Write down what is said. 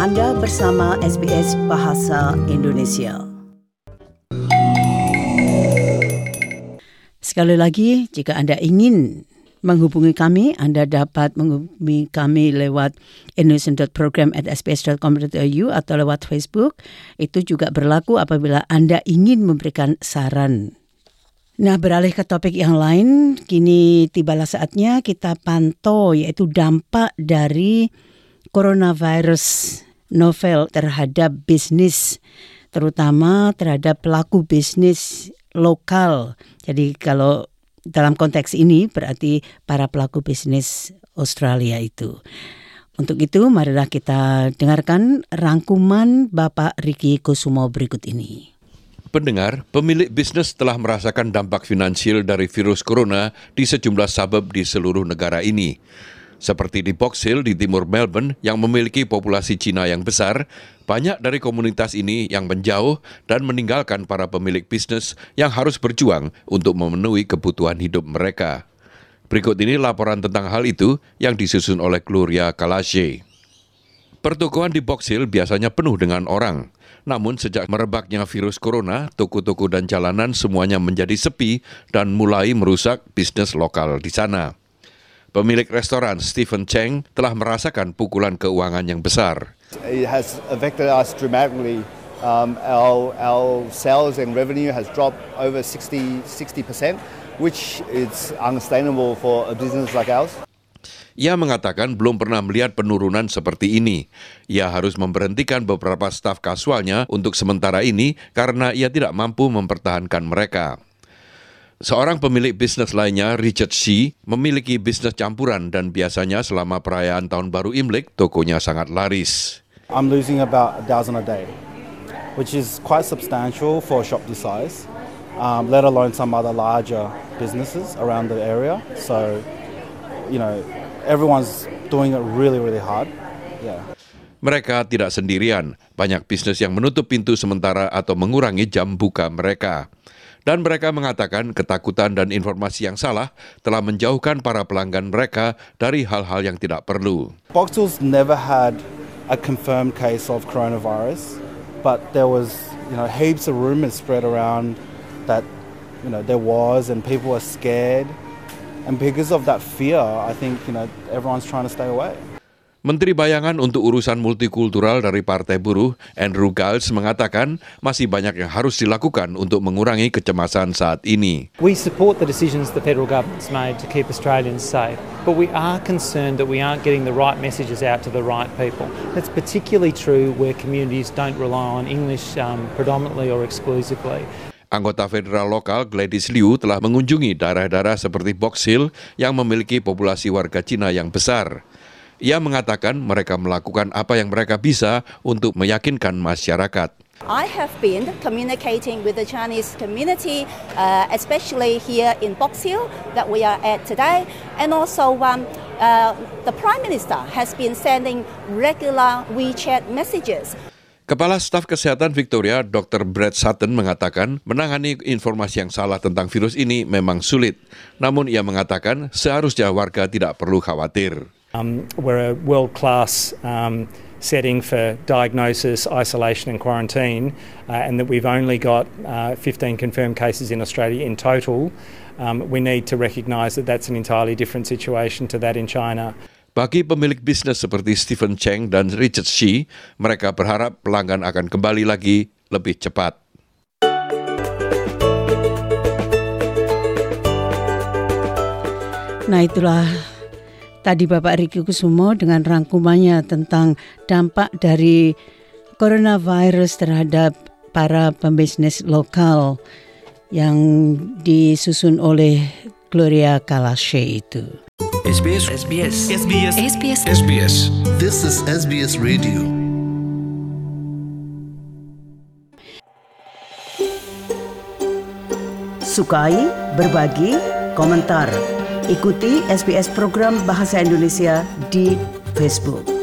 Anda bersama SBS Bahasa Indonesia. Sekali lagi, jika Anda ingin menghubungi kami, Anda dapat menghubungi kami lewat indonesian.program@sbs.com.au atau lewat Facebook. Itu juga berlaku apabila Anda ingin memberikan saran. Nah, beralih ke topik yang lain, kini tibalah saatnya kita pantau yaitu dampak dari coronavirus novel terhadap bisnis, terutama terhadap pelaku bisnis lokal. Jadi kalau dalam konteks ini berarti para pelaku bisnis Australia itu. Untuk itu, marilah kita dengarkan rangkuman Bapak Riki Kusumo berikut ini. Pendengar, pemilik bisnis telah merasakan dampak finansial dari virus corona di sejumlah suburb di seluruh negara ini. Seperti di Box Hill di timur Melbourne yang memiliki populasi Cina yang besar, banyak dari komunitas ini yang menjauh dan meninggalkan para pemilik bisnis yang harus berjuang untuk memenuhi kebutuhan hidup mereka. Berikut ini laporan tentang hal itu yang disusun oleh Gloria Kalashe. Pertokoan di Box Hill biasanya penuh dengan orang. Namun sejak merebaknya virus corona, toko-toko dan jalanan semuanya menjadi sepi dan mulai merusak bisnis lokal di sana. Pemilik restoran Stephen Cheng telah merasakan pukulan keuangan yang besar. It has affected us dramatically. Our sales and revenue has dropped over 60%, which is unsustainable for a business like ours. Ia mengatakan belum pernah melihat penurunan seperti ini. Ia harus memberhentikan beberapa staf kasualnya untuk sementara ini karena ia tidak mampu mempertahankan mereka. Seorang pemilik bisnis lainnya, Richard Shi, memiliki bisnis campuran dan biasanya selama perayaan Tahun Baru Imlek, tokonya sangat laris. I'm losing about 1,000 a day, which is quite substantial for a shop this size, let alone some other larger businesses around the area. So, everyone's doing it really, really hard. Yeah. Mereka tidak sendirian. Banyak bisnis yang menutup pintu sementara atau mengurangi jam buka mereka. Dan mereka mengatakan ketakutan dan informasi yang salah telah menjauhkan para pelanggan mereka dari hal-hal yang tidak perlu. Box Hill's never had a confirmed case of coronavirus, but there was, heaps of rumors spread around that, there was, and people were scared. And because of that fear, I think, everyone's trying to stay away. Menteri Bayangan untuk Urusan Multikultural dari Partai Buruh, Andrew Giles, mengatakan masih banyak yang harus dilakukan untuk mengurangi kecemasan saat ini. We support the decisions the federal government's made to keep Australians safe, but we are concerned that we aren't getting the right messages out to the right people. That's particularly true where communities don't rely on English predominantly or exclusively. Anggota federal lokal Gladys Liu telah mengunjungi daerah-daerah seperti Box Hill yang memiliki populasi warga Cina yang besar. Ia mengatakan mereka melakukan apa yang mereka bisa untuk meyakinkan masyarakat. I have been communicating with the Chinese community, especially here in Box Hill that we are at today, and also the Prime Minister has been sending regular WeChat messages. Kepala Staf Kesehatan Victoria, Dr. Brett Sutton, mengatakan menangani informasi yang salah tentang virus ini memang sulit. Namun ia mengatakan seharusnya warga tidak perlu khawatir. We're a world-class setting for diagnosis, isolation and quarantine, and that we've only got 15 confirmed cases in Australia in total. We need to recognise that that's an entirely different situation to that in China. Bagi pemilik bisnis seperti Stephen Cheng dan Richard Shi, mereka berharap pelanggan akan kembali lagi lebih cepat. Nah, itulah tadi Bapak Riki Kusumo dengan rangkumannya tentang dampak dari coronavirus terhadap para pembisnis lokal yang disusun oleh Gloria Kalashe itu. SBS. This is SBS Radio. Sukai, berbagi, komentar. Ikuti SBS program Bahasa Indonesia di Facebook.